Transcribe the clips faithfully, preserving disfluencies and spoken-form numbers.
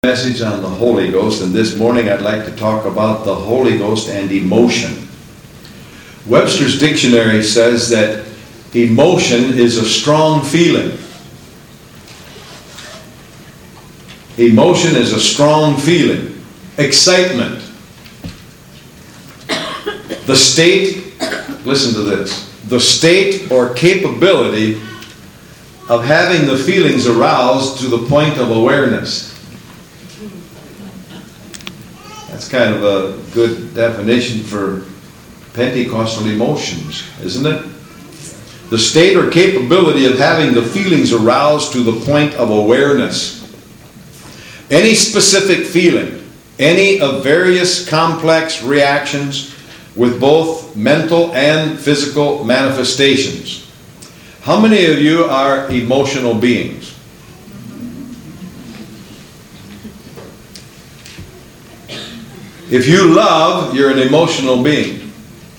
Message on the Holy Ghost, and this morning I'd like to talk about the Holy Ghost and emotion. Webster's dictionary says that emotion is a strong feeling. Emotion is a strong feeling. Excitement. The state, listen to this, the state or capability of having the feelings aroused to the point of awareness. That's kind of a good definition for Pentecostal emotions, isn't it? The state or capability of having the feelings aroused to the point of awareness. Any specific feeling, any of various complex reactions with both mental and physical manifestations. How many of you are emotional beings? If you love, you're an emotional being.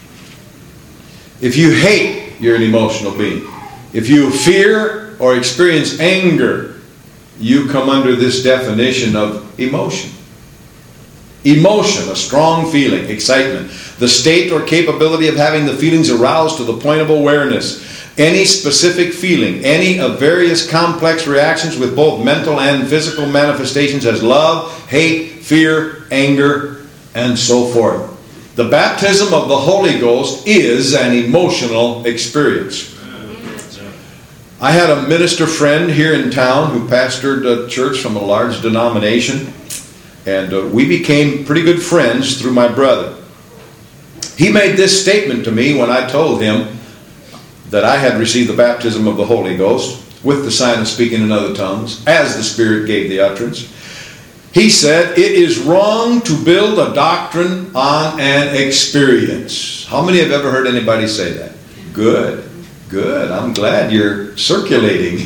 If you hate, you're an emotional being. If you fear or experience anger, you come under this definition of emotion. Emotion, a strong feeling, excitement. The state or capability of having the feelings aroused to the point of awareness. Any specific feeling, any of various complex reactions with both mental and physical manifestations as love, hate, fear, anger, and so forth. The baptism of the Holy Ghost is an emotional experience. I had a minister friend here in town who pastored a church from a large denomination, and uh, we became pretty good friends through my brother. He made this statement to me when I told him that I had received the baptism of the Holy Ghost with the sign of speaking in other tongues, as the Spirit gave the utterance. He said, it is wrong to build a doctrine on an experience. How many have ever heard anybody say that? Good, good. I'm glad you're circulating.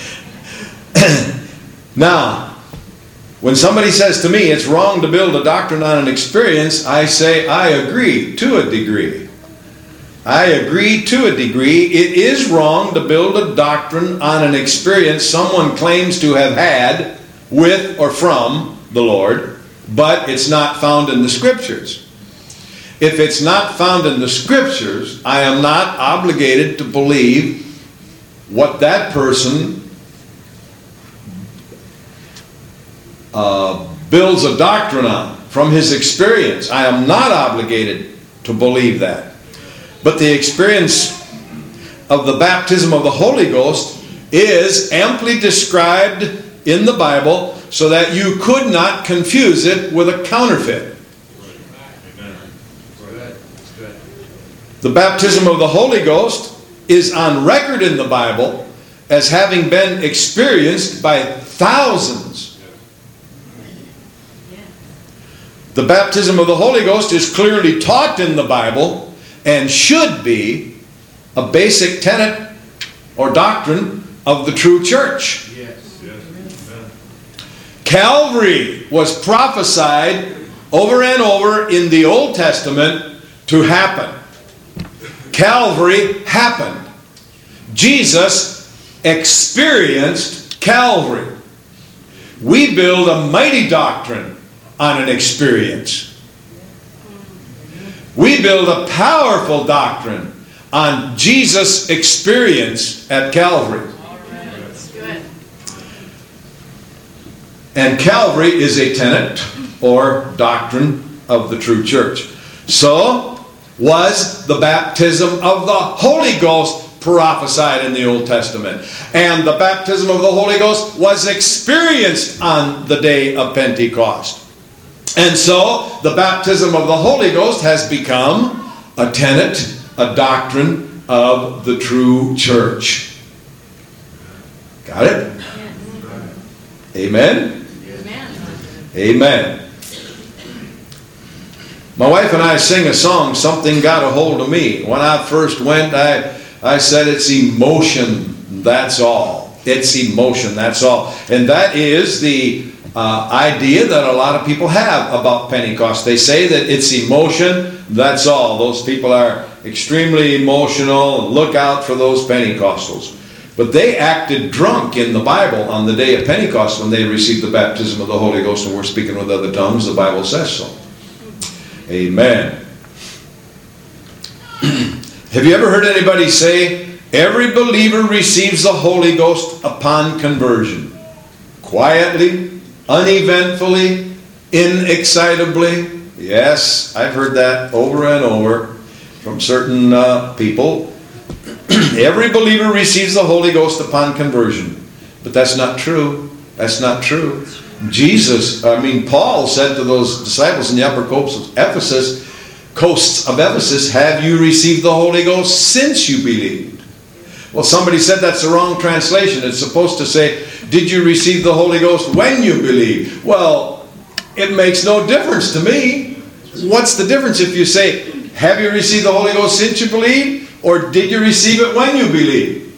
Now, when somebody says to me, it's wrong to build a doctrine on an experience, I say, I agree to a degree. I agree to a degree. It is wrong to build a doctrine on an experience someone claims to have had with or from the Lord, but it's not found in the Scriptures. If it's not found in the Scriptures, I am not obligated to believe what that person uh, builds a doctrine on from his experience. I am not obligated to believe that. But the experience of the baptism of the Holy Ghost is amply described in the Bible so that you could not confuse it with a counterfeit. The baptism of the Holy Ghost is on record in the Bible as having been experienced by thousands. The baptism of the Holy Ghost is clearly taught in the Bible and should be a basic tenet or doctrine of the true church. Calvary was prophesied over and over in the Old Testament to happen. Calvary happened. Jesus experienced Calvary. We build a mighty doctrine on an experience. We build a powerful doctrine on Jesus' experience at Calvary. And Calvary is a tenet or doctrine of the true church. So was the baptism of the Holy Ghost prophesied in the Old Testament. And the baptism of the Holy Ghost was experienced on the day of Pentecost. And so the baptism of the Holy Ghost has become a tenet, a doctrine of the true church. Got it? Amen? Amen. My wife and I sing a song, Something Got a Hold of Me. When I first went, I, I said it's emotion, that's all. It's emotion, that's all. And that is the uh, idea that a lot of people have about Pentecost. They say that it's emotion, that's all. Those people are extremely emotional. Look out for those Pentecostals. But they acted drunk in the Bible on the day of Pentecost when they received the baptism of the Holy Ghost and were speaking with other tongues. The Bible says so. Amen. Have you ever heard anybody say, every believer receives the Holy Ghost upon conversion? Quietly, uneventfully, inexcitably. Yes, I've heard that over and over from certain uh, people. Every believer receives the Holy Ghost upon conversion. But that's not true. That's not true. Jesus, I mean, Paul said to those disciples in the upper coasts of Ephesus, coasts of Ephesus, have you received the Holy Ghost since you believed? Well, somebody said that's the wrong translation. It's supposed to say, did you receive the Holy Ghost when you believed? Well, it makes no difference to me. What's the difference if you say, have you received the Holy Ghost since you believed? Or did you receive it when you believed?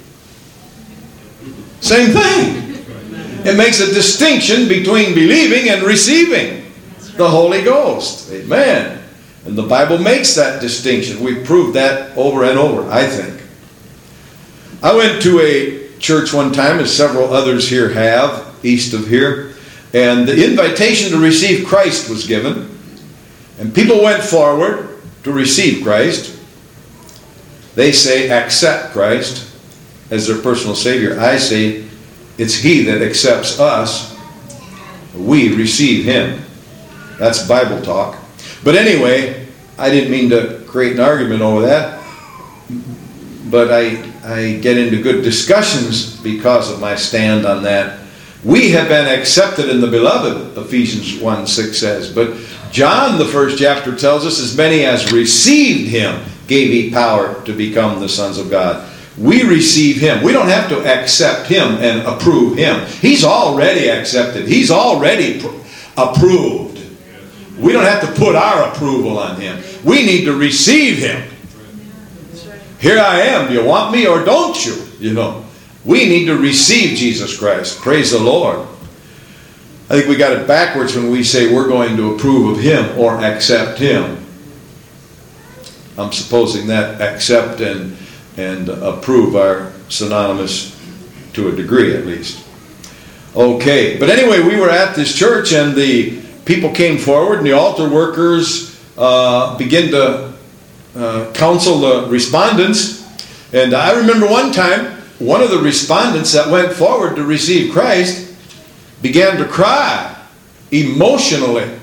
Same thing. It makes a distinction between believing and receiving the Holy Ghost. Amen. And the Bible makes that distinction. We've proved that over and over, I think. I went to a church one time, as several others here have, east of here, and the invitation to receive Christ was given, and people went forward to receive Christ. They say, accept Christ as their personal Savior. I say, it's He that accepts us. We receive Him. That's Bible talk. But anyway, I didn't mean to create an argument over that. But I, I get into good discussions because of my stand on that. We have been accepted in the beloved, Ephesians one six says. But John, the first chapter, tells us, as many as received Him, gave He power to become the sons of God. We receive Him. We don't have to accept Him and approve Him. He's already accepted. He's already approved. We don't have to put our approval on Him. We need to receive Him. Here I am. Do you want me or don't you? You know, we need to receive Jesus Christ. Praise the Lord. I think we got it backwards when we say we're going to approve of Him or accept Him. I'm supposing that accept and, and approve are synonymous to a degree at least. Okay, but anyway, we were at this church and the people came forward and the altar workers uh, began to uh, counsel the respondents. And I remember one time, one of the respondents that went forward to receive Christ began to cry emotionally.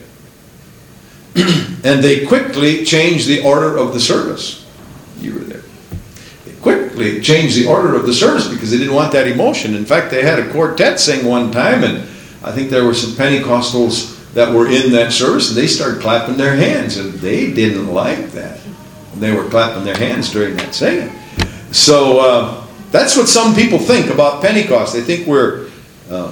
And they quickly changed the order of the service. You were there. They quickly changed the order of the service because they didn't want that emotion. In fact, they had a quartet sing one time, and I think there were some Pentecostals that were in that service, and they started clapping their hands, and they didn't like that. They were clapping their hands during that singing. So uh, that's what some people think about Pentecost. They think we're uh,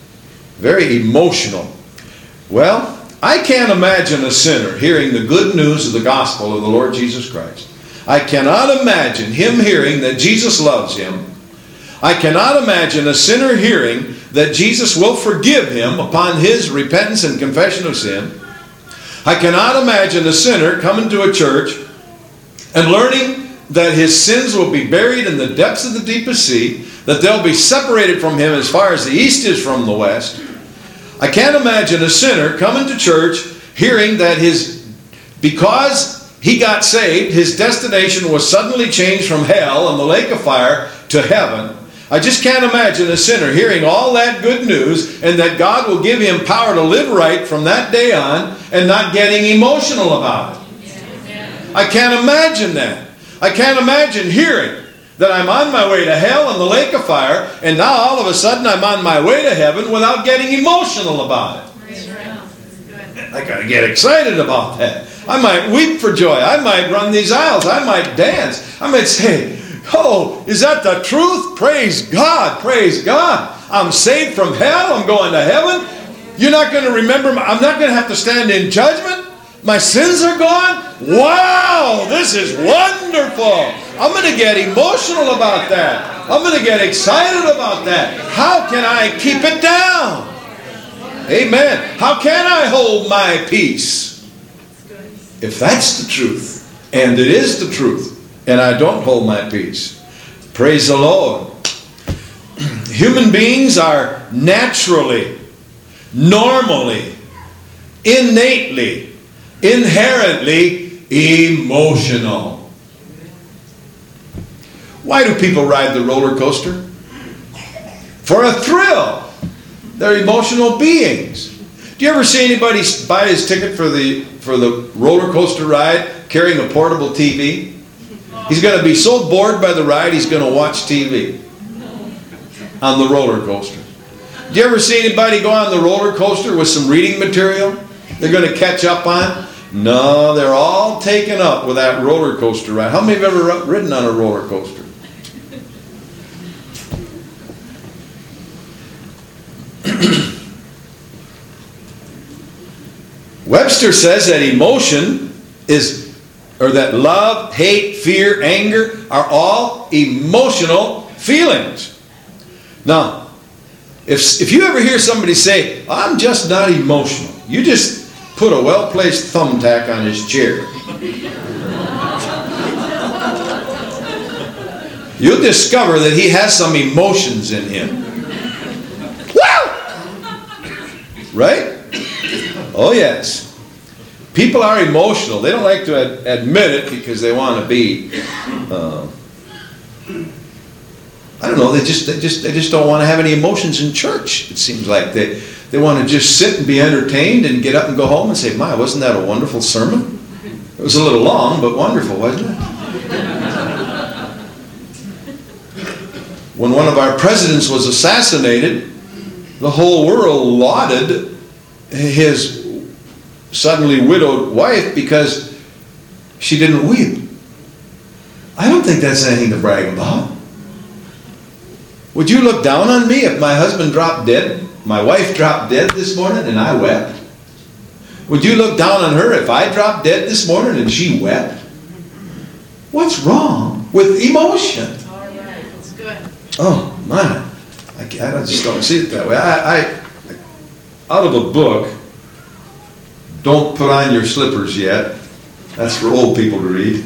very emotional. Well, I can't imagine a sinner hearing the good news of the gospel of the Lord Jesus Christ. I cannot imagine him hearing that Jesus loves him. I cannot imagine a sinner hearing that Jesus will forgive him upon his repentance and confession of sin. I cannot imagine a sinner coming to a church and learning that his sins will be buried in the depths of the deepest sea, that they'll be separated from him as far as the east is from the west. I can't imagine a sinner coming to church hearing that his, because he got saved, his destination was suddenly changed from hell and the lake of fire to heaven. I just can't imagine a sinner hearing all that good news and that God will give him power to live right from that day on and not getting emotional about it. I can't imagine that. I can't imagine hearing that I'm on my way to hell and the lake of fire, and now all of a sudden I'm on my way to heaven without getting emotional about it. I got to get excited about that. I might weep for joy. I might run these aisles. I might dance. I might say, oh, is that the truth? Praise God. Praise God. I'm saved from hell. I'm going to heaven. You're not going to remember. My, I'm not going to have to stand in judgment. My sins are gone. Wow, this is wonderful. I'm going to get emotional about that. I'm going to get excited about that. How can I keep it down? Amen. How can I hold my peace? If that's the truth, and it is the truth, and I don't hold my peace, praise the Lord. Human beings are naturally, normally, innately, inherently emotional. Why do people ride the roller coaster? For a thrill. They're emotional beings. Do you ever see anybody buy his ticket for the for the roller coaster ride carrying a portable T V? He's going to be so bored by the ride he's going to watch T V on the roller coaster. Do you ever see anybody go on the roller coaster with some reading material they're going to catch up on? No, they're all taken up with that roller coaster ride. How many have ever ridden on a roller coaster? Webster says that emotion is, or that love, hate, fear, anger are all emotional feelings. Now, if, if you ever hear somebody say, I'm just not emotional, you just put a well-placed thumbtack on his chair. You'll discover that he has some emotions in him. Right? Oh yes. People are emotional. They don't like to ad- admit it because they want to be uh, I don't know, they just they just they just don't want to have any emotions in church. It seems like they they want to just sit and be entertained and get up and go home and say, "My, wasn't that a wonderful sermon?" It was a little long, but wonderful, wasn't it? When one of our presidents was assassinated, the whole world lauded his suddenly widowed wife because she didn't weep. I don't think that's anything to brag about. Would you look down on me if my husband dropped dead, my wife dropped dead this morning and I wept? Would you look down on her if I dropped dead this morning and she wept? What's wrong with emotion? All right, that's good. Oh, my. I, I just don't see it that way. I, I, out of a book, Don't Put On Your Slippers Yet. That's for old people to read.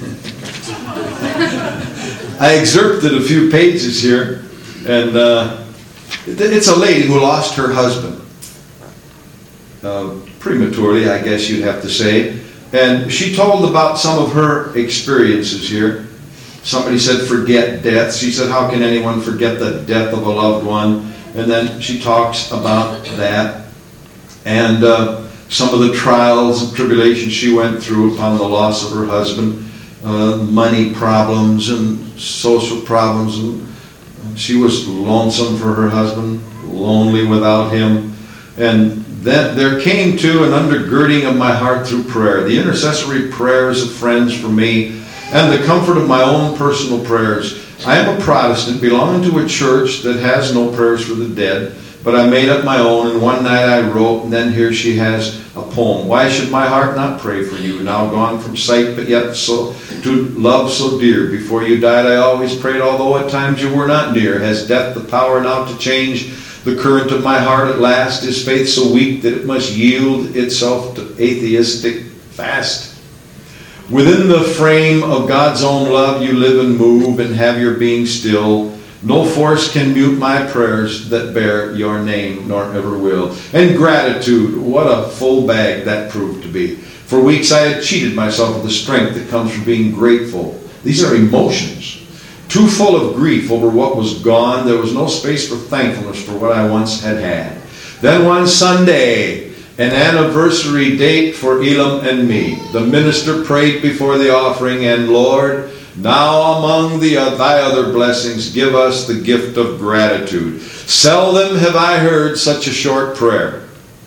I excerpted a few pages here, and uh, it's a lady who lost her husband. Uh, prematurely, I guess you'd have to say. And she told about some of her experiences here. Somebody said, forget death. She said, how can anyone forget the death of a loved one? And then she talks about that. And uh, some of the trials and tribulations she went through upon the loss of her husband. Uh, money problems and social problems. And she was lonesome for her husband, lonely without him. And then there came to an undergirding of my heart through prayer, the intercessory prayers of friends for me, and the comfort of my own personal prayers. I am a Protestant belonging to a church that has no prayers for the dead, but I made up my own, and one night I wrote, and then here she has a poem. Why should my heart not pray for you, now gone from sight, but yet so to love so dear? Before you died I always prayed, although at times you were not near. Has death the power now to change the current of my heart at last? Is faith so weak that it must yield itself to atheistic fast? Within the frame of God's own love you live and move and have your being still. No force can mute my prayers that bear your name, nor ever will. And gratitude, what a full bag that proved to be. For weeks I had cheated myself of the strength that comes from being grateful. These are emotions. Too full of grief over what was gone, there was no space for thankfulness for what I once had had. Then one Sunday, an anniversary date for Elam and me, the minister prayed before the offering, and Lord, now among the, uh, thy other blessings, give us the gift of gratitude. Seldom have I heard such a short prayer.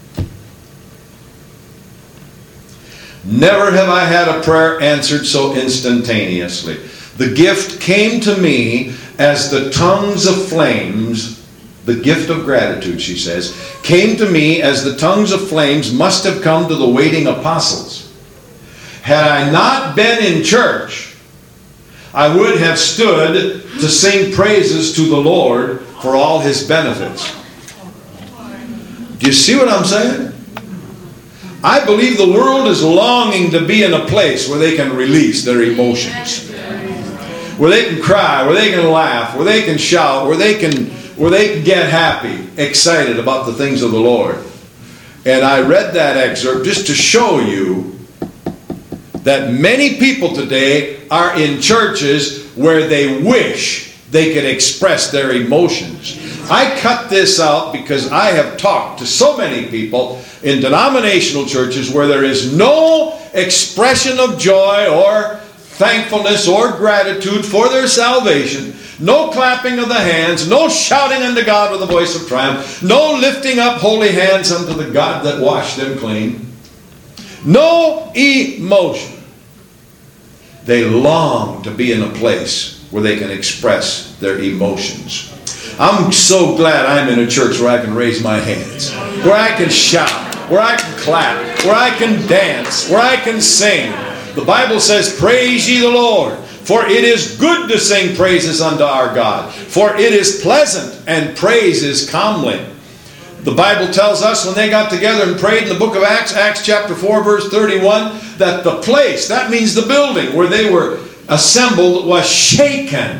Never have I had a prayer answered so instantaneously. The gift came to me as the tongues of flames. The gift of gratitude, she says, came to me as the tongues of flames must have come to the waiting apostles. Had I not been in church, I would have stood to sing praises to the Lord for all his benefits. Do you see what I'm saying? I believe the world is longing to be in a place where they can release their emotions. Where they can cry, where they can laugh, where they can shout, where they can where they can get happy, excited about the things of the Lord. And I read that excerpt just to show you that many people today are in churches where they wish they could express their emotions. I cut this out because I have talked to so many people in denominational churches where there is no expression of joy or thankfulness or gratitude for their salvation, no clapping of the hands, no shouting unto God with a voice of triumph, no lifting up holy hands unto the God that washed them clean, no emotion. They long to be in a place where they can express their emotions. I'm so glad I'm in a church where I can raise my hands, where I can shout, where I can clap, where I can dance, where I can sing. The Bible says, praise ye the Lord, for it is good to sing praises unto our God, for it is pleasant, and praise is comely. The Bible tells us when they got together and prayed in the book of Acts, Acts chapter four, verse thirty-one, that the place, that means the building where they were assembled, was shaken.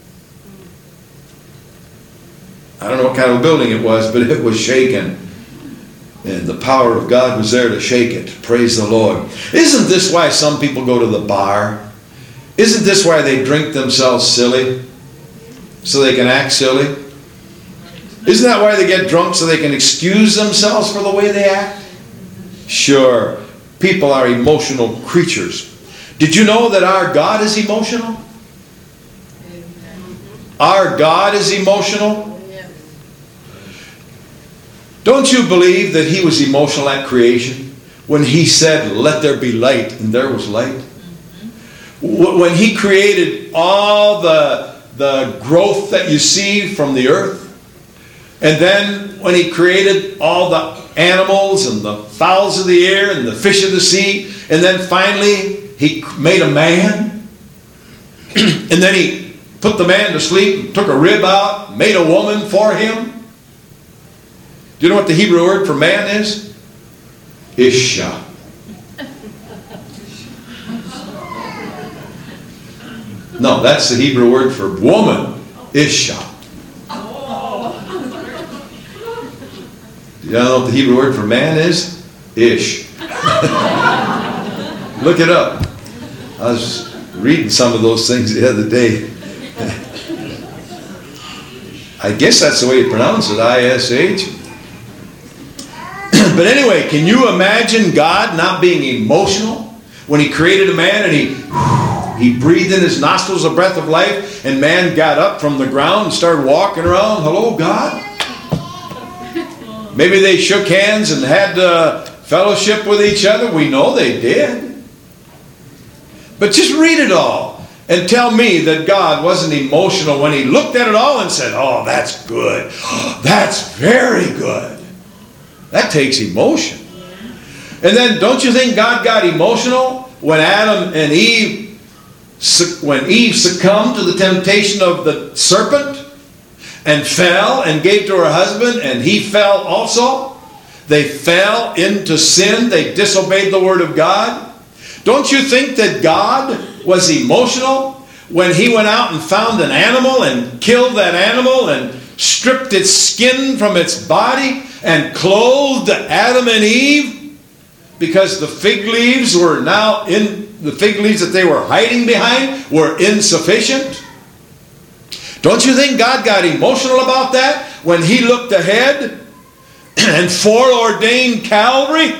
I don't know what kind of building it was, but it was shaken. And the power of God was there to shake it. Praise the Lord. Isn't this why some people go to the bar? Isn't this why they drink themselves silly? So they can act silly? Isn't that why they get drunk? So they can excuse themselves for the way they act? Sure. People are emotional creatures. Did you know that our God is emotional? Our God is emotional? Don't you believe that He was emotional at creation? When He said, let there be light, and there was light. When He created all the, the growth that you see from the earth. And then when He created all the animals and the fowls of the air and the fish of the sea. And then finally He made a man. And then He put the man to sleep, took a rib out, made a woman for him. Do you know what the Hebrew word for man is? Isha. No, that's the Hebrew word for woman. Isha. Do you know what the Hebrew word for man is? Ish. Look it up. I was reading some of those things the other day. I guess that's the way you pronounce it, I S H. But anyway, can you imagine God not being emotional when He created a man and He He breathed in His nostrils a breath of life and man got up from the ground and started walking around? Hello, God? Maybe they shook hands and had uh, fellowship with each other. We know they did. But just read it all and tell me that God wasn't emotional when He looked at it all and said, oh, that's good. That's very good. That takes emotion. And then don't you think God got emotional when Adam and Eve, when Eve succumbed to the temptation of the serpent and fell and gave to her husband and he fell also? They fell into sin. They disobeyed the word of God. Don't you think that God was emotional when He went out and found an animal and killed that animal and stripped its skin from its body and clothed Adam and Eve because the fig leaves were now in the fig leaves that they were hiding behind were insufficient? Don't you think God got emotional about that when He looked ahead and foreordained Calvary?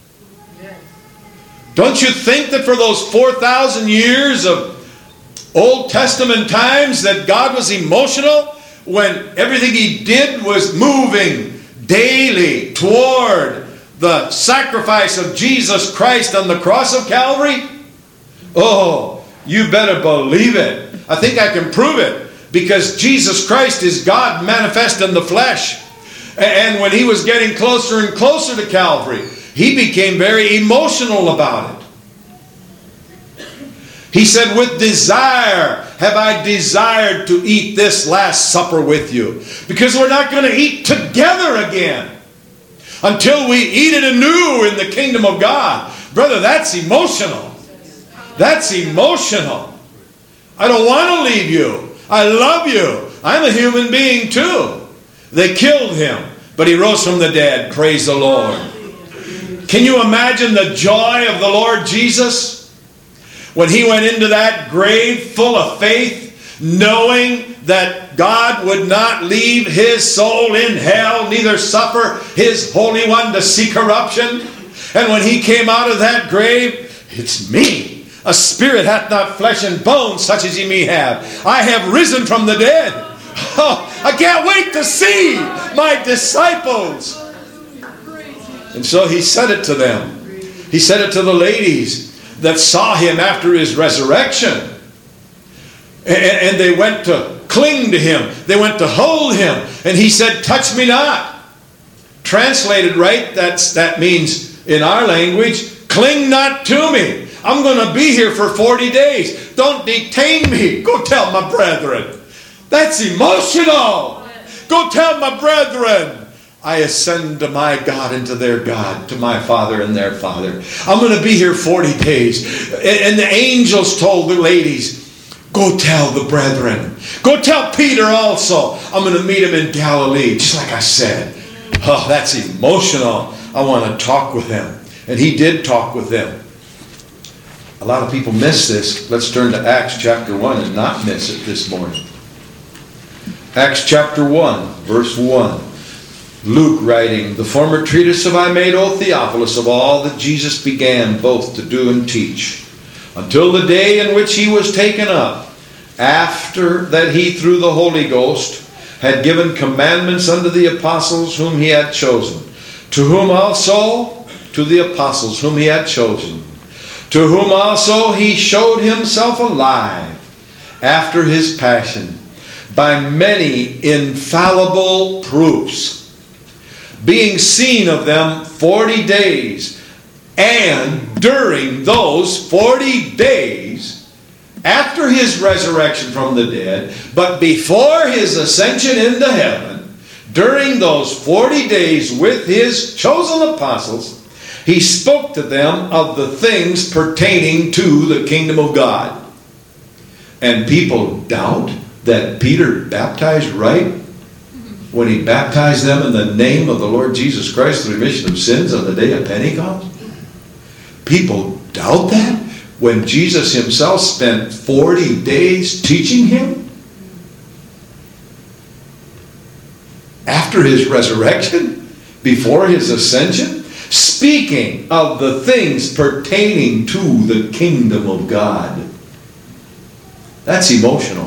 Don't you think that for those four thousand years of Old Testament times that God was emotional when everything He did was moving daily toward the sacrifice of Jesus Christ on the cross of Calvary? Oh, you better believe it. I think I can prove it because Jesus Christ is God manifest in the flesh. And when He was getting closer and closer to Calvary, He became very emotional about it. He said, with desire have I desired to eat this last supper with you. Because we're not going to eat together again until we eat it anew in the kingdom of God. Brother, that's emotional. That's emotional. I don't want to leave you. I love you. I'm a human being too. They killed him, but he rose from the dead. Praise the Lord. Can you imagine the joy of the Lord Jesus when he went into that grave full of faith, knowing that God would not leave his soul in hell, neither suffer his Holy One to see corruption? And when he came out of that grave, it's me. A spirit hath not flesh and bones, such as ye may have. I have risen from the dead. Oh, I can't wait to see my disciples. And so he said it to them. He said it to the ladies that saw him after his resurrection. And, and they went to cling to him. They went to hold him. And he said, touch me not. Translated right, that's, that means in our language, cling not to me. I'm going to be here for forty days. Don't detain me. Go tell my brethren. That's emotional. Go tell my brethren. I ascend to my God and to their God, to my Father and their Father. I'm going to be here forty days. And the angels told the ladies, go tell the brethren. Go tell Peter also. I'm going to meet him in Galilee, just like I said. Oh, that's emotional. I want to talk with them. And he did talk with them. A lot of people miss this. Let's turn to Acts chapter one and not miss it this morning. Acts chapter one, verse one. Luke writing, the former treatise have I made, O Theophilus, of all that Jesus began both to do and teach, until the day in which he was taken up, after that he through the Holy Ghost had given commandments unto the apostles whom he had chosen, to whom also, to the apostles whom he had chosen, to whom also he showed himself alive after his passion, by many infallible proofs, being seen of them forty days. And during those forty days, after his resurrection from the dead, but before his ascension into heaven, during those forty days with his chosen apostles, he spoke to them of the things pertaining to the kingdom of God. And people doubt that Peter baptized right when he baptized them in the name of the Lord Jesus Christ, the remission of sins on the day of Pentecost? People doubt that when Jesus himself spent forty days teaching him? After his resurrection? Before his ascension? Speaking of the things pertaining to the kingdom of God. That's emotional.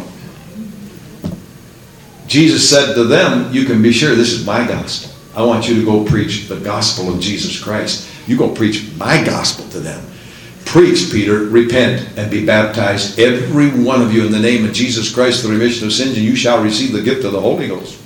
Jesus said to them, you can be sure this is my gospel. I want you to go preach the gospel of Jesus Christ. You go preach my gospel to them. Preach, Peter, repent, and be baptized, every one of you, in the name of Jesus Christ, the remission of sins, and you shall receive the gift of the Holy Ghost.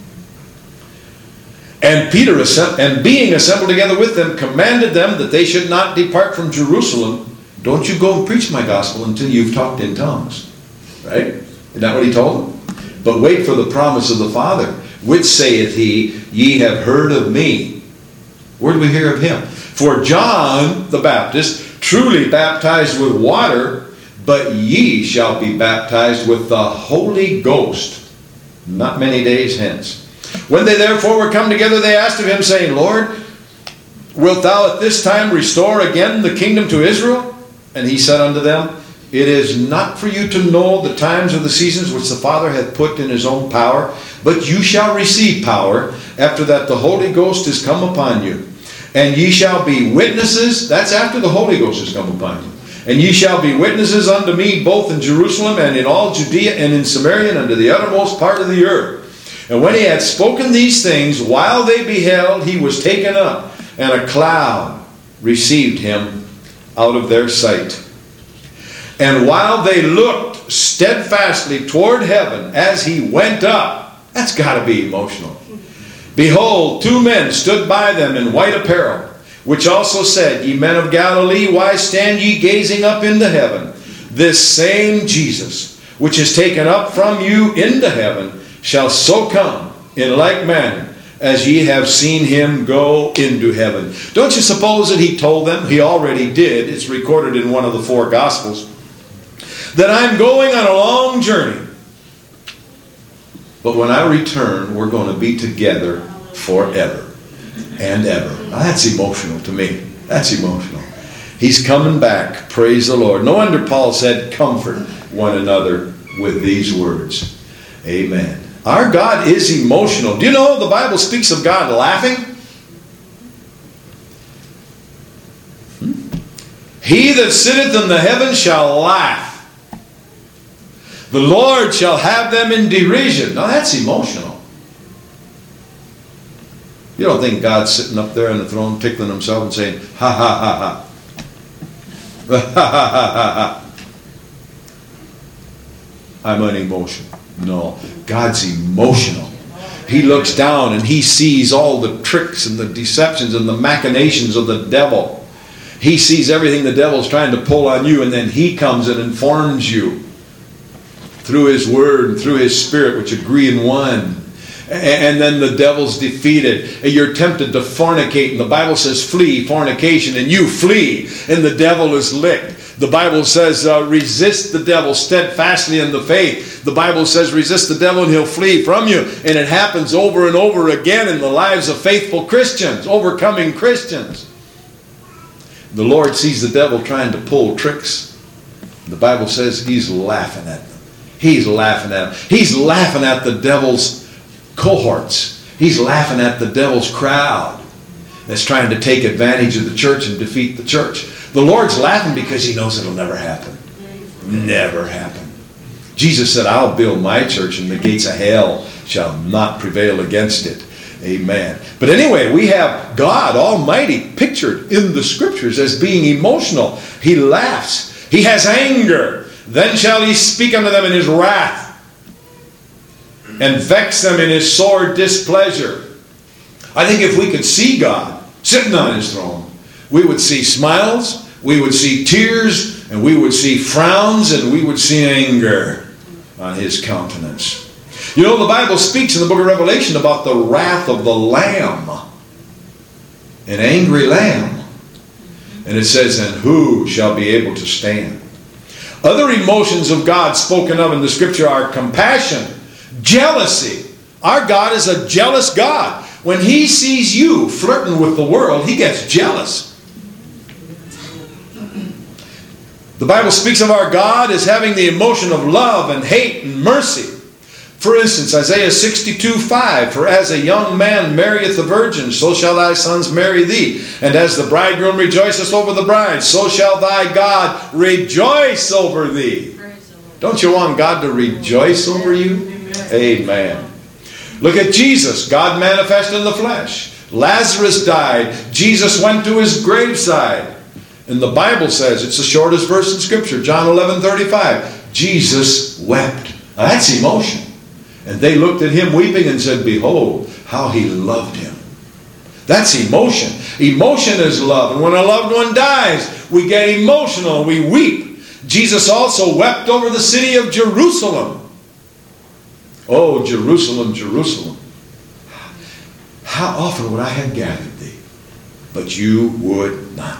And Peter, and being assembled together with them, commanded them that they should not depart from Jerusalem. Don't you go and preach my gospel until you've talked in tongues. Right? Isn't that what he told them? But wait for the promise of the Father, which saith he, ye have heard of me. Where do we hear of him? For John the Baptist truly baptized with water, but ye shall be baptized with the Holy Ghost not many days hence. When they therefore were come together, they asked of him, saying, Lord, wilt thou at this time restore again the kingdom to Israel? And he said unto them, it is not for you to know the times or the seasons which the Father hath put in his own power, but you shall receive power after that the Holy Ghost is come upon you. And ye shall be witnesses. That's after the Holy Ghost has come upon you. And ye shall be witnesses unto me both in Jerusalem and in all Judea and in Samaria and unto the uttermost part of the earth. And when he had spoken these things, while they beheld, he was taken up, and a cloud received him out of their sight. And while they looked steadfastly toward heaven as he went up, that's got to be emotional. Behold, two men stood by them in white apparel, which also said, ye men of Galilee, why stand ye gazing up into heaven? This same Jesus, which is taken up from you into heaven, shall so come in like manner as ye have seen him go into heaven. Don't you suppose that he told them? He already did. It's recorded in one of the four Gospels. That I'm going on a long journey. But when I return, we're going to be together forever and ever. Now, that's emotional to me. That's emotional. He's coming back. Praise the Lord. No wonder Paul said, comfort one another with these words. Amen. Our God is emotional. Do you know the Bible speaks of God laughing? Hmm? He that sitteth in the heavens shall laugh. The Lord shall have them in derision. Now that's emotional. You don't think God's sitting up there on the throne tickling himself and saying, ha ha ha ha. Ha ha ha ha ha. I'm unemotional. No, God's emotional. He looks down and he sees all the tricks and the deceptions and the machinations of the devil. He sees everything the devil's trying to pull on you, and then he comes and informs you through his word and through his spirit, which agree in one. And then the devil's defeated. And you're tempted to fornicate, and the Bible says flee fornication, and you flee, and the devil is licked. The Bible says uh, resist the devil steadfastly in the faith. The Bible says resist the devil and he'll flee from you. And it happens over and over again in the lives of faithful Christians, overcoming Christians. The Lord sees the devil trying to pull tricks. The Bible says he's laughing at them. He's laughing at them. He's laughing at the devil's cohorts. He's laughing at the devil's crowd that's trying to take advantage of the church and defeat the church. The Lord's laughing because he knows it'll never happen. Never happen. Jesus said, I'll build my church and the gates of hell shall not prevail against it. Amen. But anyway, we have God Almighty pictured in the Scriptures as being emotional. He laughs. He has anger. Then shall he speak unto them in his wrath, and vex them in his sore displeasure. I think if we could see God sitting on his throne, we would see smiles, we would see tears, and we would see frowns, and we would see anger on his countenance. You know, the Bible speaks in the book of Revelation about the wrath of the Lamb, an angry lamb. And it says, and who shall be able to stand? Other emotions of God spoken of in the Scripture are compassion, jealousy. Our God is a jealous God. When he sees you flirting with the world, he gets jealous. The Bible speaks of our God as having the emotion of love and hate and mercy. For instance, Isaiah sixty-two five, for as a young man marrieth the virgin, so shall thy sons marry thee. And as the bridegroom rejoiceth over the bride, so shall thy God rejoice over thee. Don't you want God to rejoice over you? Amen. Look at Jesus, God manifest in the flesh. Lazarus died. Jesus went to his graveside. And the Bible says, it's the shortest verse in Scripture, John eleven thirty-five, Jesus wept. Now that's emotion. And they looked at him weeping and said, behold, how he loved him. That's emotion. Emotion is love. And when a loved one dies, we get emotional, we weep. Jesus also wept over the city of Jerusalem. Oh, Jerusalem, Jerusalem, how often would I have gathered thee, but you would not.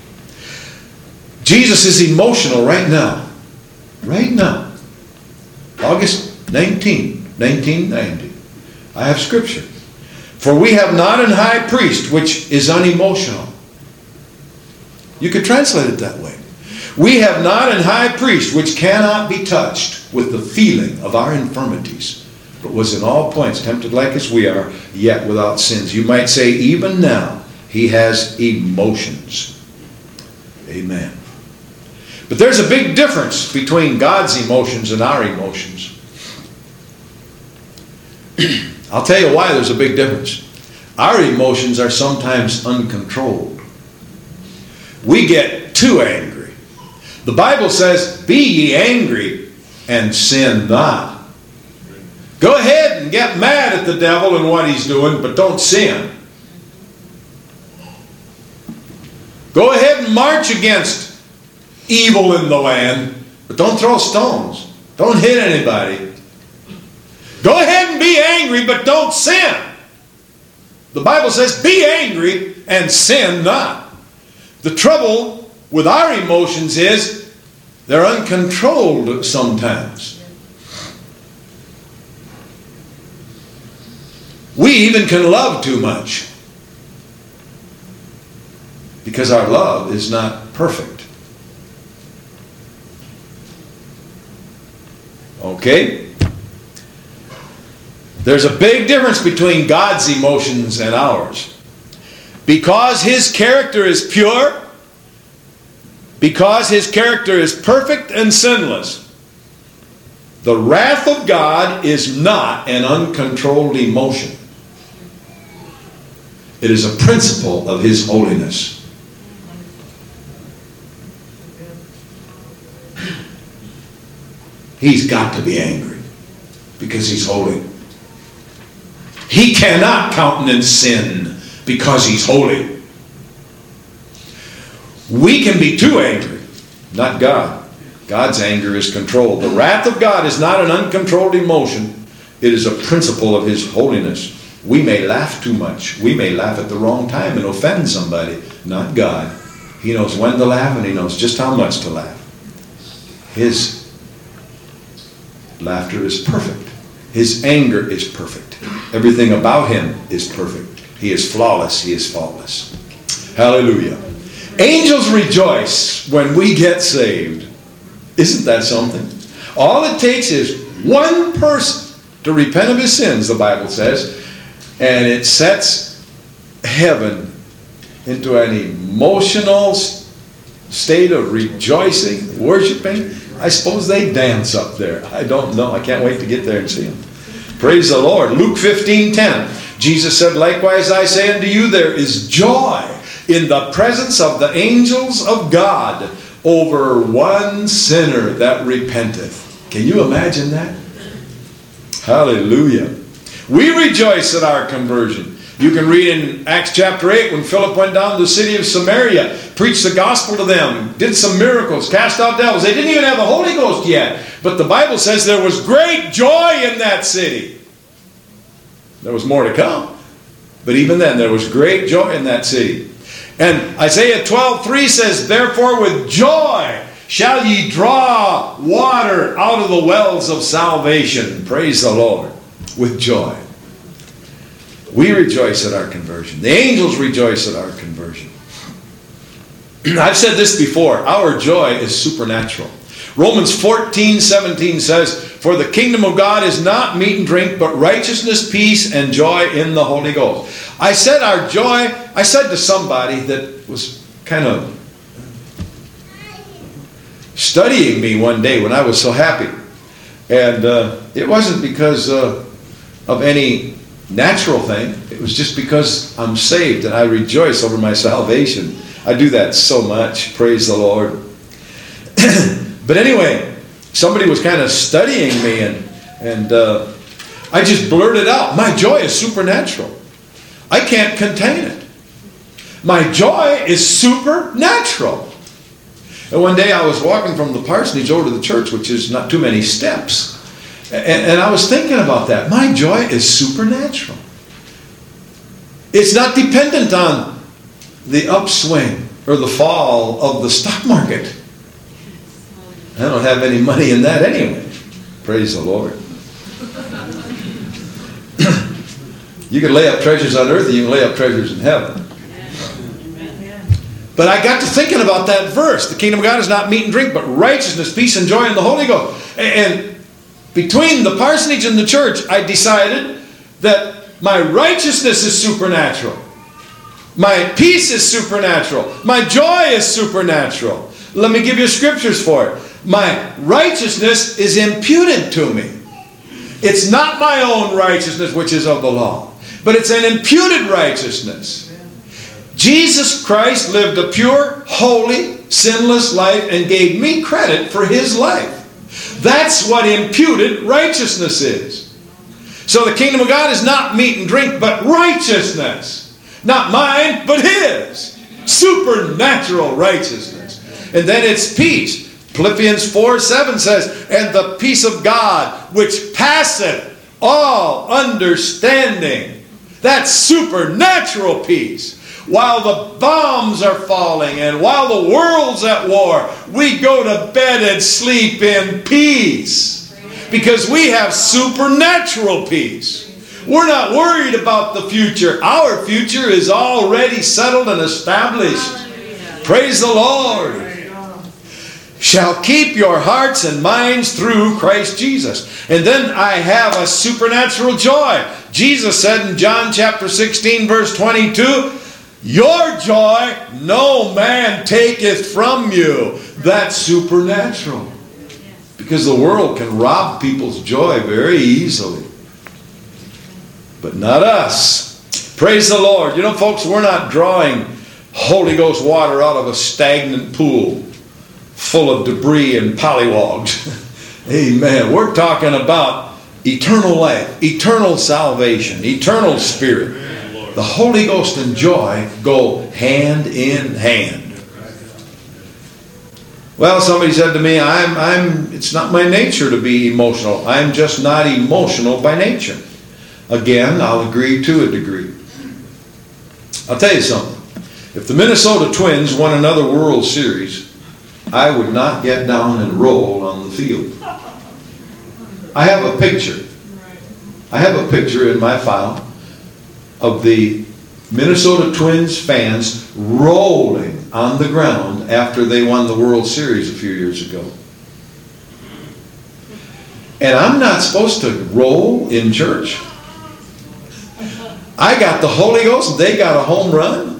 Jesus is emotional right now. Right now. August nineteenth, nineteen ninety. I have Scripture. For we have not an high priest which is unemotional. You could translate it that way. We have not an high priest which cannot be touched with the feeling of our infirmities, but was in all points tempted like as we are, yet without sins. You might say even now he has emotions. Amen. But there's a big difference between God's emotions and our emotions. I'll tell you why there's a big difference. Our emotions are sometimes uncontrolled. We get too angry. The Bible says, be ye angry and sin not. Go ahead and get mad at the devil and what he's doing, but don't sin. Go ahead and march against evil in the land, but don't throw stones. Don't hit anybody. Go ahead and be angry, but don't sin. The Bible says, be angry and sin not. The trouble with our emotions is they're uncontrolled sometimes. We even can love too much. Because our love is not perfect. Okay? There's a big difference between God's emotions and ours. Because His character is pure, because His character is perfect and sinless, the wrath of God is not an uncontrolled emotion. It is a principle of His holiness. He's got to be angry because He's holy. He cannot countenance sin because He's holy. We can be too angry, not God. God's anger is controlled. The wrath of God is not an uncontrolled emotion. It is a principle of His holiness. We may laugh too much. We may laugh at the wrong time and offend somebody. Not God. He knows when to laugh and He knows just how much to laugh. His laughter is perfect. His anger is perfect. Everything about Him is perfect. He is flawless. He is faultless. Hallelujah. Angels rejoice when we get saved. Isn't that something? All it takes is one person to repent of his sins, the Bible says, and it sets heaven into an emotional state of rejoicing, worshiping. I suppose they dance up there. I don't know. I can't wait to get there and see them. Praise the Lord. Luke fifteen ten. Jesus said, likewise I say unto you, there is joy in the presence of the angels of God over one sinner that repenteth. Can you imagine that? Hallelujah. We rejoice at our conversion. You can read in Acts chapter eight when Philip went down to the city of Samaria, preached the gospel to them, did some miracles, cast out devils. They didn't even have the Holy Ghost yet. But the Bible says there was great joy in that city. There was more to come. But even then, there was great joy in that city. And Isaiah twelve three says, therefore with joy shall ye draw water out of the wells of salvation. Praise the Lord. With joy. We rejoice at our conversion. The angels rejoice at our conversion. I've said this before. Our joy is supernatural. Romans fourteen seventeen says, for the kingdom of God is not meat and drink, but righteousness, peace, and joy in the Holy Ghost. I said our joy, I said to somebody that was kind of studying me one day when I was so happy. And uh, it wasn't because uh, of any natural thing. It was just because I'm saved and I rejoice over my salvation. I do that so much. Praise the Lord. But anyway, somebody was kind of studying me, and, and uh, I just blurted out, my joy is supernatural. I can't contain it. My joy is supernatural. And one day I was walking from the parsonage over to the church, which is not too many steps. And, and I was thinking about that. My joy is supernatural. It's not dependent on the upswing or the fall of the stock market. I don't have any money in that anyway. Praise the Lord. You can lay up treasures on earth and you can lay up treasures in heaven. But I got to thinking about that verse. The kingdom of God is not meat and drink, but righteousness, peace, and joy in the Holy Ghost. And between the parsonage and the church, I decided that my righteousness is supernatural. My peace is supernatural. My joy is supernatural. Let me give you scriptures for it. My righteousness is imputed to me. It's not my own righteousness, which is of the law, but it's an imputed righteousness. Jesus Christ lived a pure, holy, sinless life and gave me credit for His life. That's what imputed righteousness is. So the kingdom of God is not meat and drink, but righteousness. Not mine, but His. Supernatural righteousness. And then it's peace. Philippians four seven says, and the peace of God, which passeth all understanding. That's supernatural peace. While the bombs are falling and while the world's at war, we go to bed and sleep in peace. Because we have supernatural peace. We're not worried about the future. Our future is already settled and established. Praise the Lord. Shall keep your hearts and minds through Christ Jesus. And then I have a supernatural joy. Jesus said in John chapter sixteen verse twenty-two, your joy no man taketh from you. That's supernatural. Because the world can rob people's joy very easily. But not us. Praise the Lord. You know, folks, we're not drawing Holy Ghost water out of a stagnant pool full of debris and pollywogs. Amen. We're talking about eternal life, eternal salvation, eternal spirit. The Holy Ghost and joy go hand in hand. Well, somebody said to me, I'm, I'm, it's not my nature to be emotional. I'm just not emotional by nature. Again, I'll agree to a degree. I'll tell you something. If the Minnesota Twins won another World Series, I would not get down and roll on the field. I have a picture. I have a picture in my file of the Minnesota Twins fans rolling on the ground after they won the World Series a few years ago. And I'm not supposed to roll in church. I got the Holy Ghost, they got a home run.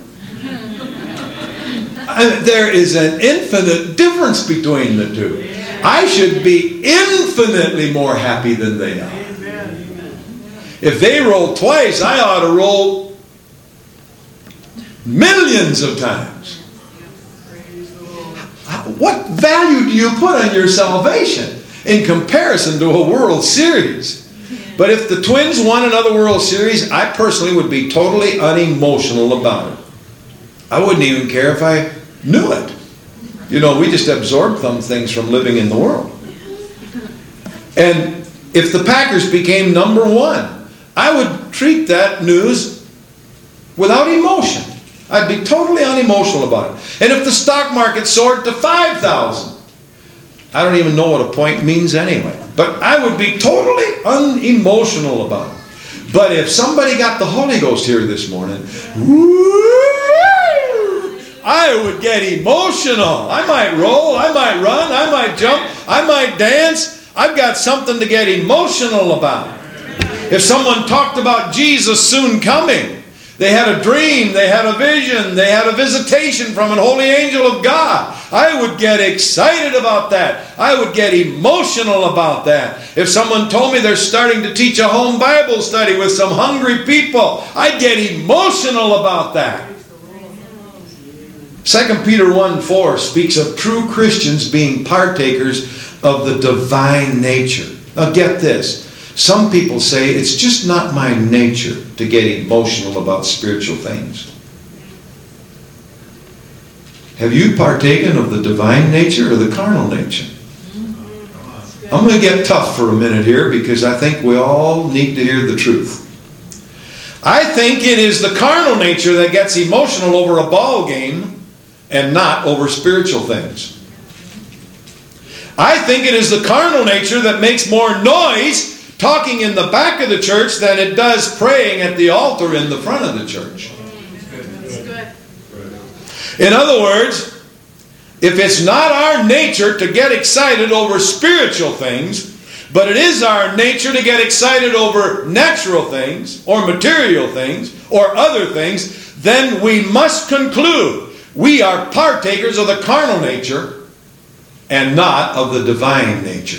I mean, there is an infinite difference between the two. I should be infinitely more happy than they are. If they roll twice, I ought to roll millions of times. What value do you put on your salvation in comparison to a World Series? But if the Twins won another World Series, I personally would be totally unemotional about it. I wouldn't even care if I knew it. You know, we just absorb some things from living in the world. And if the Packers became number one, I would treat that news without emotion. I'd be totally unemotional about it. And if the stock market soared to five thousand, I don't even know what a point means anyway. But I would be totally unemotional about it. But if somebody got the Holy Ghost here this morning, I would get emotional. I might roll, I might run, I might jump, I might dance. I've got something to get emotional about. If someone talked about Jesus soon coming, they had a dream, they had a vision, they had a visitation from an holy angel of God, I would get excited about that. I would get emotional about that. If someone told me they're starting to teach a home Bible study with some hungry people, I'd get emotional about that. Second Peter one four speaks of true Christians being partakers of the divine nature. Now get this. Some people say, it's just not my nature to get emotional about spiritual things. Have you partaken of the divine nature or the carnal nature? I'm going to get tough for a minute here because I think we all need to hear the truth. I think it is the carnal nature that gets emotional over a ball game and not over spiritual things. I think it is the carnal nature that makes more noise talking in the back of the church than it does praying at the altar in the front of the church. In other words, if it's not our nature to get excited over spiritual things, but it is our nature to get excited over natural things or material things or other things, then we must conclude we are partakers of the carnal nature and not of the divine nature.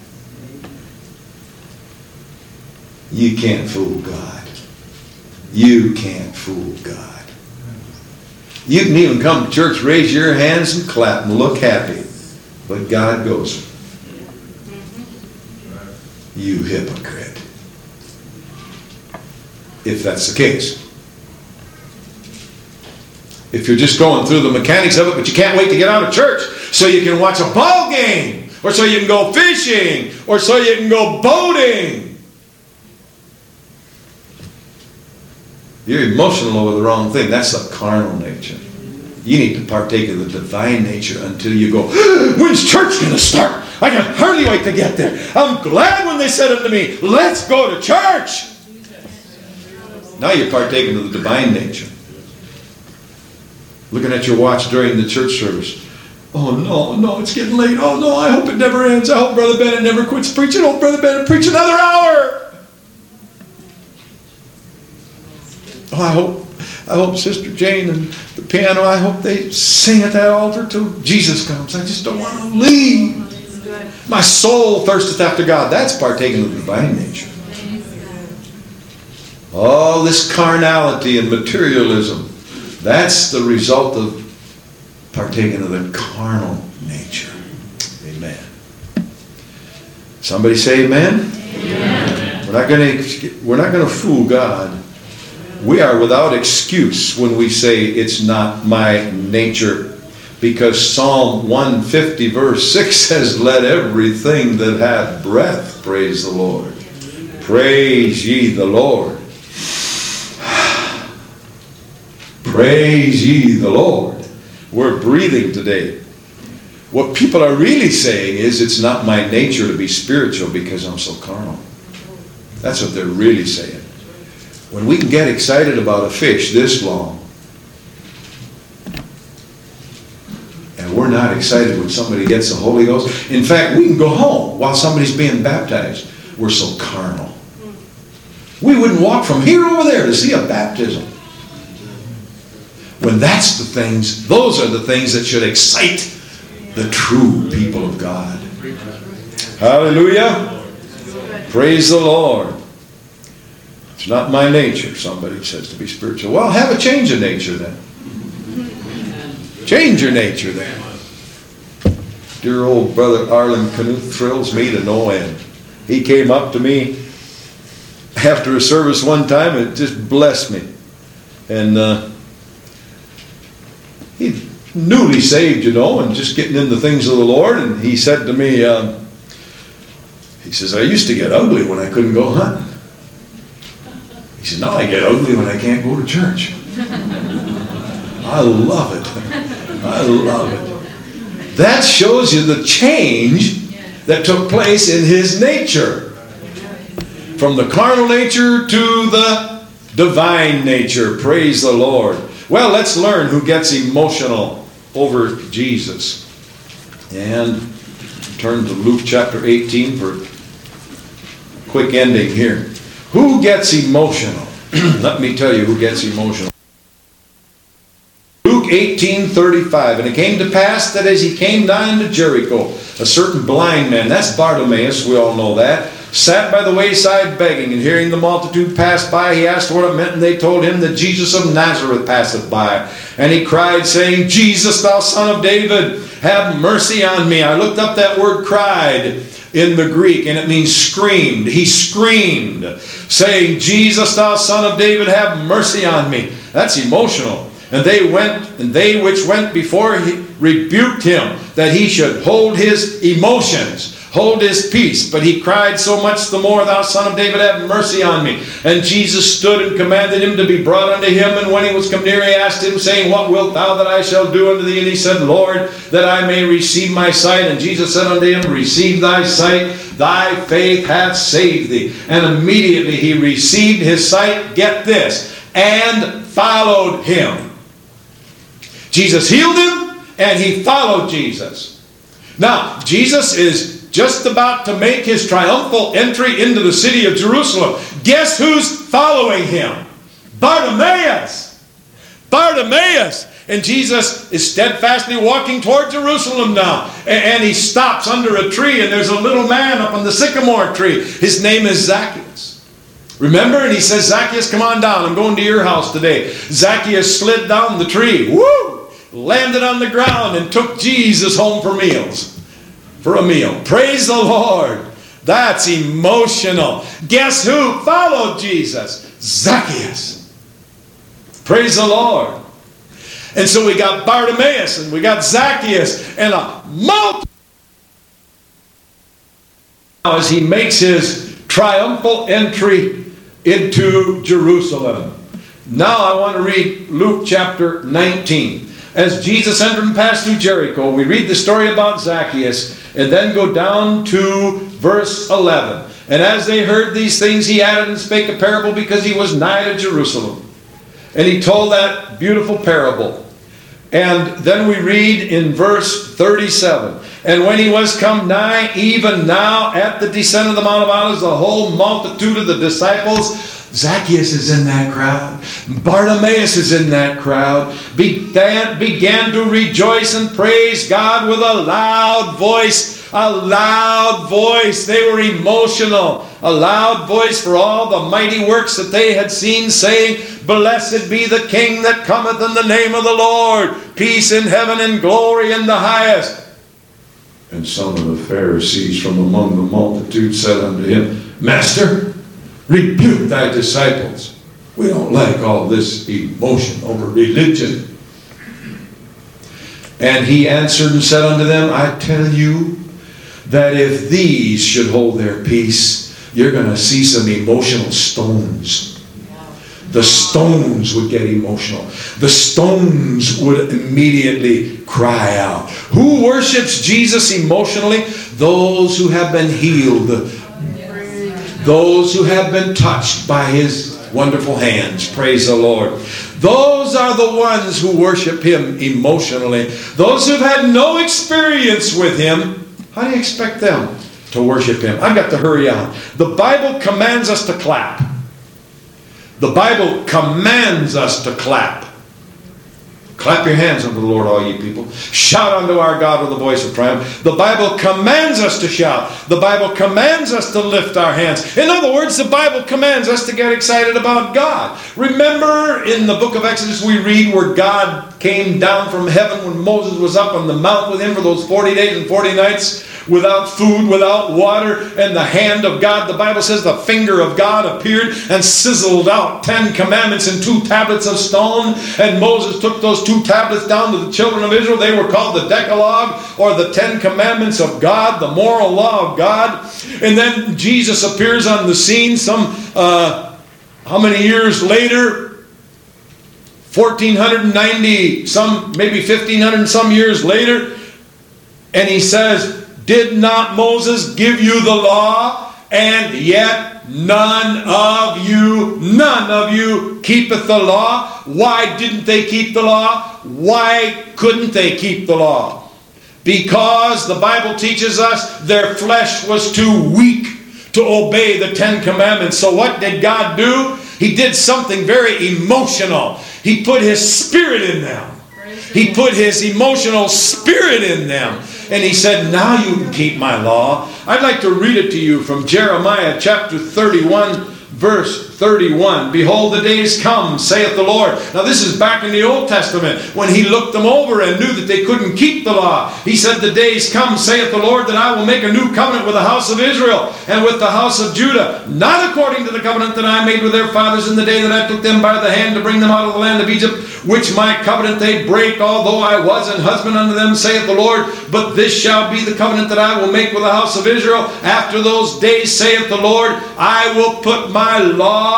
You can't fool God. You can't fool God. You can even come to church, raise your hands and clap and look happy. But God goes, you hypocrite. If that's the case. If you're just going through the mechanics of it, but you can't wait to get out of church so you can watch a ball game, or so you can go fishing, or so you can go boating. You're emotional over the wrong thing. That's the carnal nature. You need to partake of the divine nature until you go, when's church going to start? I can hardly wait to get there. I'm glad when they said unto me, let's go to church. Now you're partaking of the divine nature. Looking at your watch during the church service. Oh, no, no, it's getting late. Oh, no, I hope it never ends. I hope Brother Bennett never quits preaching. I hope Brother Bennett preach another hour. Oh, I hope, I hope Sister Jane and the piano, I hope they sing at that altar till Jesus comes. I just don't want to leave. My soul thirsteth after God. That's partaking of the divine nature. All this carnality and materialism, that's the result of partaking of the carnal nature. Amen. Somebody say amen? Amen. We're not going to we're not going to fool God. We are without excuse when we say it's not my nature, because Psalm one fifty verse six says, "Let everything that hath breath praise the Lord." Praise ye the Lord. Praise ye the Lord. We're breathing today. What people are really saying is, it's not my nature to be spiritual because I'm so carnal. That's what they're really saying. When we can get excited about a fish this long, and we're not excited when somebody gets the Holy Ghost. In fact, we can go home while somebody's being baptized. We're so carnal. We wouldn't walk from here over there to see a baptism. When that's the things, those are the things that should excite the true people of God. Hallelujah. Praise the Lord. It's not my nature, somebody says, to be spiritual. Well, have a change of nature then. Change your nature then. Dear old brother Arlen Knuth thrills me to no end. He came up to me after a service one time and it just blessed me. And uh, he's newly saved, you know, and just getting into things of the Lord. And he said to me, um, he says, I used to get ugly when I couldn't go hunting. He said, now I get ugly when I can't go to church. I love it. I love it. That shows you the change that took place in his nature. From the carnal nature to the divine nature. Praise the Lord. Well, let's learn who gets emotional over Jesus. And turn to Luke chapter eighteen for a quick ending here. Who gets emotional? Let me tell you who gets emotional. Luke eighteen thirty-five. And it came to pass that as he came down to Jericho, a certain blind man, that's Bartimaeus, we all know that, sat by the wayside begging, and hearing the multitude pass by, he asked what it meant, and they told him that Jesus of Nazareth passeth by. And he cried, saying, Jesus, thou son of David, have mercy on me. I looked up that word cried in the Greek, and it means screamed. He screamed, saying, Jesus, thou son of David, have mercy on me. That's emotional. And they went, and they which went before he rebuked him, that he should hold his emotions, hold his peace. But he cried so much the more, thou son of David, have mercy on me. And Jesus stood and commanded him to be brought unto him. And when he was come near, he asked him, saying, what wilt thou that I shall do unto thee? And he said, Lord, that I may receive my sight. And Jesus said unto him, receive thy sight, thy faith hath saved thee. And immediately he received his sight, get this, and followed him. Jesus healed him, and he followed Jesus. Now, Jesus is just about to make his triumphal entry into the city of Jerusalem. Guess who's following him? Bartimaeus. Bartimaeus. And Jesus is steadfastly walking toward Jerusalem now. And he stops under a tree, and there's a little man up on the sycamore tree. His name is Zacchaeus. Remember? And he says, Zacchaeus, come on down. I'm going to your house today. Zacchaeus slid down the tree. Woo! Landed on the ground and took Jesus home for meals. For a meal. Praise the Lord. That's emotional. Guess who followed Jesus? Zacchaeus. Praise the Lord. And so we got Bartimaeus and we got Zacchaeus and a multitude. As he makes his triumphal entry into Jerusalem. Now I want to read Luke chapter nineteen. As Jesus entered and passed through Jericho, we read the story about Zacchaeus and then go down to verse eleven. And as they heard these things, he added and spake a parable, because he was nigh to Jerusalem. And he told that beautiful parable. And then we read in verse thirty-seven, and when he was come nigh, even now at the descent of the Mount of Olives, the whole multitude of the disciples, Zacchaeus is in that crowd, Bartimaeus is in that crowd, began, began to rejoice and praise God with a loud voice. A loud voice. They were emotional. A loud voice for all the mighty works that they had seen, saying, Blessed be the King that cometh in the name of the Lord. Peace in heaven and glory in the highest. And some of the Pharisees from among the multitude said unto him, Master, rebuke thy disciples. We don't like all this emotion over religion. And he answered and said unto them, I tell you that if these should hold their peace, you're going to see some emotional stones. The stones would get emotional. The stones would immediately cry out. Who worships Jesus emotionally? Those who have been healed. Those who have been touched by his wonderful hands. Praise the Lord. Those are the ones who worship him emotionally. Those who've had no experience with him, how do you expect them to worship him? I've got to hurry on. The Bible commands us to clap. The Bible commands us to clap. Clap your hands unto the Lord, all ye people. Shout unto our God with a voice of triumph. The Bible commands us to shout. The Bible commands us to lift our hands. In other words, the Bible commands us to get excited about God. Remember in the book of Exodus we read where God came down from heaven when Moses was up on the mount with him for those forty days and forty nights without food, without water, and the hand of God, the Bible says the finger of God appeared and sizzled out Ten Commandments in two tablets of stone. And Moses took those two tablets down to the children of Israel. They were called the Decalogue, or the Ten Commandments of God, the moral law of God. And then Jesus appears on the scene some, uh, how many years later? fourteen ninety, some, maybe fifteen hundred some years later. And he says, did not Moses give you the law? And yet none of you, none of you keepeth the law. Why didn't they keep the law? Why couldn't they keep the law? Because the Bible teaches us their flesh was too weak to obey the Ten Commandments. So what did God do? He did something very emotional. He put his spirit in them. He put his emotional spirit in them. And he said, now you can keep my law. I'd like to read it to you from Jeremiah chapter thirty-one, verse thirty-one. Behold, the days come, saith the Lord. Now this is back in the Old Testament when he looked them over and knew that they couldn't keep the law. He said, the days come, saith the Lord, that I will make a new covenant with the house of Israel and with the house of Judah, not according to the covenant that I made with their fathers in the day that I took them by the hand to bring them out of the land of Egypt, which my covenant they break, although I was an husband unto them, saith the Lord. But this shall be the covenant that I will make with the house of Israel. After those days, saith the Lord, I will put my law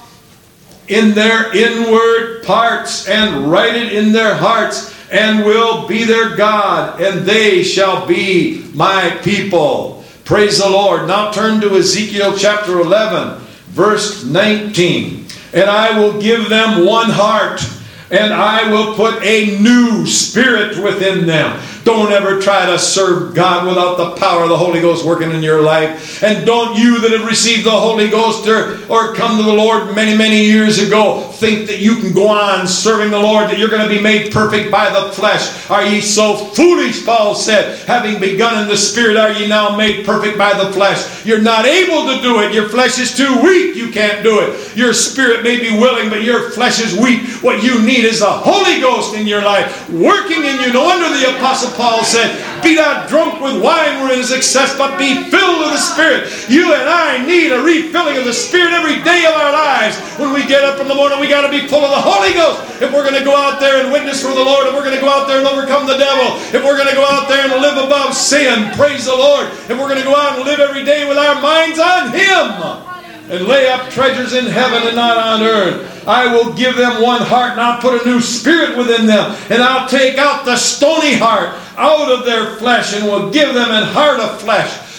in their inward parts and write it in their hearts, and will be their God, and they shall be my people. Praise the Lord. Now turn to Ezekiel chapter eleven, verse nineteen. And I will give them one heart, and I will put a new spirit within them. Don't ever try to serve God without the power of the Holy Ghost working in your life. And don't you that have received the Holy Ghost or, or come to the Lord many, many years ago think that you can go on serving the Lord, that you're going to be made perfect by the flesh. Are ye so foolish, Paul said, having begun in the Spirit, are ye now made perfect by the flesh? You're not able to do it. Your flesh is too weak. You can't do it. Your spirit may be willing, but your flesh is weak. What you need is the Holy Ghost in your life, working in you. No wonder the Apostle Paul said, be not drunk with wine wherein is excess, but be filled with the Spirit. You and I need a refilling of the Spirit every day of our lives. When we get up in the morning, we got to be full of the Holy Ghost. If we're going to go out there and witness for the Lord, if we're going to go out there and overcome the devil, if we're going to go out there and live above sin, praise the Lord, if we're going to go out and live every day with our minds on Him, and lay up treasures in heaven and not on earth. I will give them one heart, and I'll put a new spirit within them, and I'll take out the stony heart out of their flesh, and will give them an heart of flesh.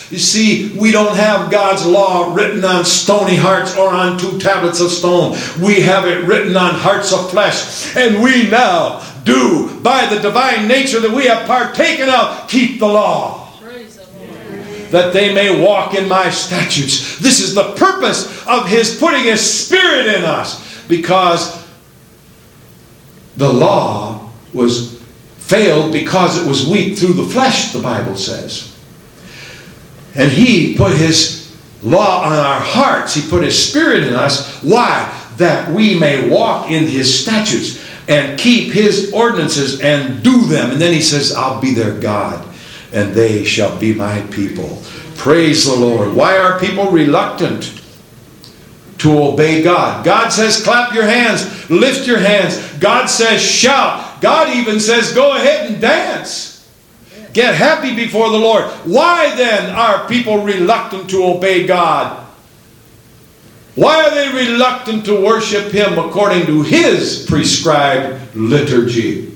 You see, we don't have God's law written on stony hearts or on two tablets of stone. We have it written on hearts of flesh. And we now do, by the divine nature that we have partaken of, keep the law, that they may walk in my statutes. This is the purpose of His putting His Spirit in us, because the law was failed because it was weak through the flesh, the Bible says. And He put His law on our hearts. He put His Spirit in us. Why? That we may walk in His statutes and keep His ordinances and do them. And then He says, I'll be their God, and they shall be my people. Praise the Lord. Why are people reluctant to obey God? God says, clap your hands, lift your hands. God says, shout. God even says, go ahead and dance. Get happy before the Lord. Why then are people reluctant to obey God? Why are they reluctant to worship Him according to His prescribed liturgy?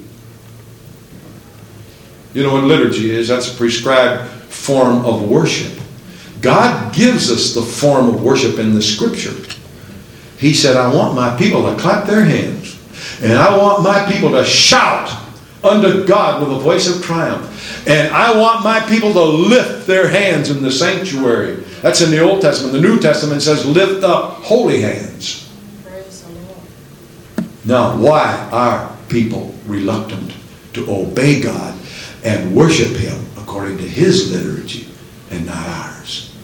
You know what liturgy is? That's a prescribed form of worship. God gives us the form of worship in the Scripture. He said, I want my people to clap their hands, and I want my people to shout unto God with a voice of triumph. And I want my people to lift their hands in the sanctuary. That's in the Old Testament. The New Testament says, lift up holy hands. Praise the Lord. Now, why are people reluctant to obey God and worship Him according to His liturgy and not ours?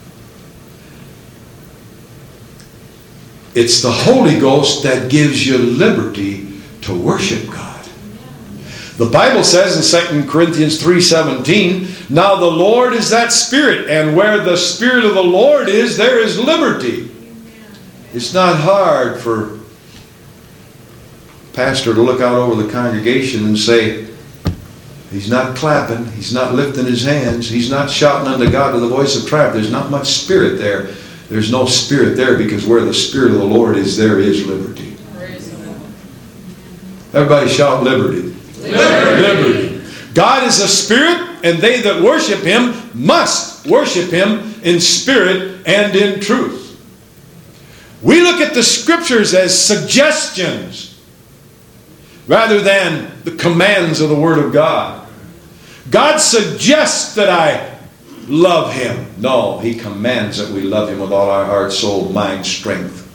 It's the Holy Ghost that gives you liberty to worship God. The Bible says in Second Corinthians three seventeen, now the Lord is that Spirit, and where the Spirit of the Lord is, there is liberty. It's not hard for a pastor to look out over the congregation and say, he's not clapping, he's not lifting his hands, he's not shouting unto God with a voice of triumph. There's not much spirit there. There's no spirit there, because where the Spirit of the Lord is, there is liberty. Everybody shout liberty. Liberty. Liberty. God is a spirit, and they that worship Him must worship Him in spirit and in truth. We look at the Scriptures as suggestions rather than the commands of the Word of God. God suggests that I love Him. No, He commands that we love Him with all our heart, soul, mind, strength.